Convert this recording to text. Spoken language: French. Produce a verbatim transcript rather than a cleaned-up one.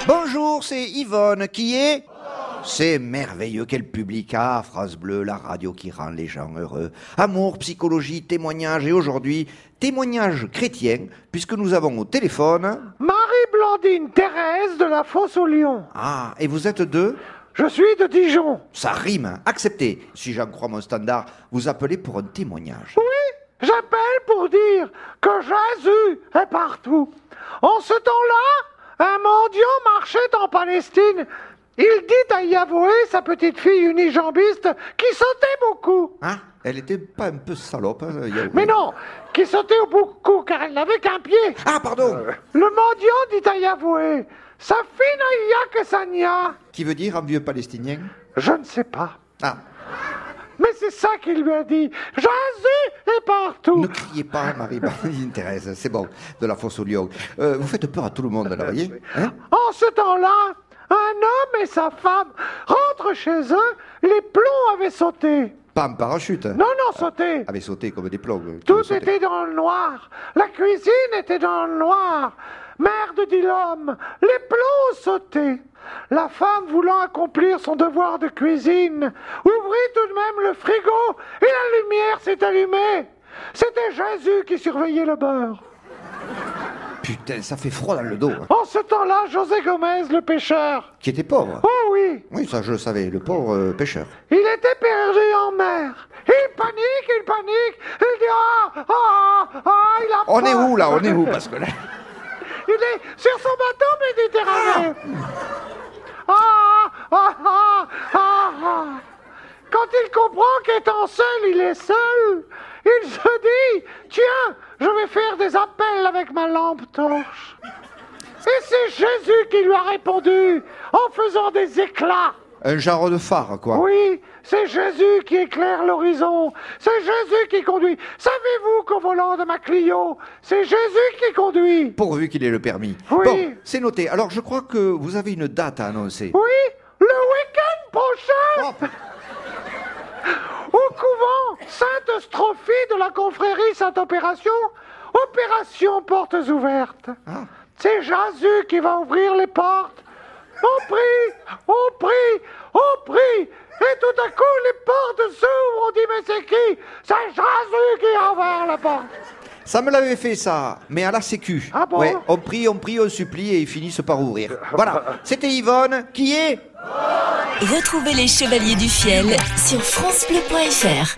Bonjour, c'est Yvonne qui est... C'est merveilleux, quel public. Ah, France Bleu, la radio qui rend les gens heureux. Amour, psychologie, témoignage et aujourd'hui, témoignage chrétien, puisque nous avons au téléphone... Marie-Blandine Thérèse de la Fosse aux Lions. Ah, et vous êtes deux? Je suis de Dijon. Ça rime, hein. Accepté. Si j'en crois mon standard, vous appelez pour un témoignage. Oui, j'appelle pour dire que Jésus est partout. En ce temps-là, un mendiant marchait en Palestine. Il dit à Yahvé, sa petite fille unijambiste, qui sautait beaucoup. Hein? Elle était pas un peu salope, hein, Yahvé? Mais non, qui sautait beaucoup, car elle n'avait qu'un pied. Ah, pardon. Euh, Le mendiant dit à Yahvé, sa fille n'a que Sania. Qui veut dire en vieux palestinien? Je ne sais pas. Ah, Mais c'est ça qu'il lui a dit. Jésus est partout. ne criez pas, Marie-Blandine Thérèse, c'est bon, de la Fosse aux Lions. Euh, vous faites peur à tout le monde, là, voyez, hein? En ce temps-là, un homme et sa femme rentrent chez eux, les plombs avaient sauté. Pas en parachute. Non, non, sauté. Avait sauté comme des plombs. qui Tout sautaient. était dans le noir. La cuisine était dans le noir. Merde, dit l'homme, les plombs sautaient. La femme, voulant accomplir son devoir de cuisine, ouvrit tout de même le frigo et la lumière s'est allumée. C'était Jésus qui surveillait le beurre. Putain, ça fait froid dans le dos. hein. En ce temps-là, José Gomez, le pêcheur. Qui était pauvre. Oh oui, Oui, ça je le savais, le pauvre euh, pêcheur. il était perdu en mer. Il panique, il panique. Il dit ah, ah, ah, il a On faim. est où là? On est où? Parce que là... Il est sur son bateau méditerranéen. Ah, ah, ah, ah, ah. Quand il comprend qu'étant seul, il est seul, il se dit, tiens, je vais faire des appels avec ma lampe torche. Et c'est Jésus qui lui a répondu en faisant des éclats. Un genre de phare, quoi. Oui, c'est Jésus qui éclaire l'horizon. C'est Jésus qui conduit. Savez-vous qu'au volant de ma Clio, c'est Jésus qui conduit? Pourvu qu'il ait le permis. Oui. Bon, c'est noté. Alors, je crois que vous avez une date à annoncer. Oui, le week-end prochain, Oh, au couvent Sainte-Strophie de la confrérie Sainte-Opération, opération portes ouvertes. Ah. C'est Jésus qui va ouvrir les portes. On prie, on prie, on prie. Et tout à coup, les portes s'ouvrent. On dit, mais c'est qui? C'est Jésus qui a ouvert la porte. ça me l'avait fait, ça, mais à la sécu. Ah bon? Ouais, on prie, on prie, on supplie et ils finissent par ouvrir. Voilà, c'était Yvonne, qui est... Retrouvez les Chevaliers du Fiel sur francebleu point fr.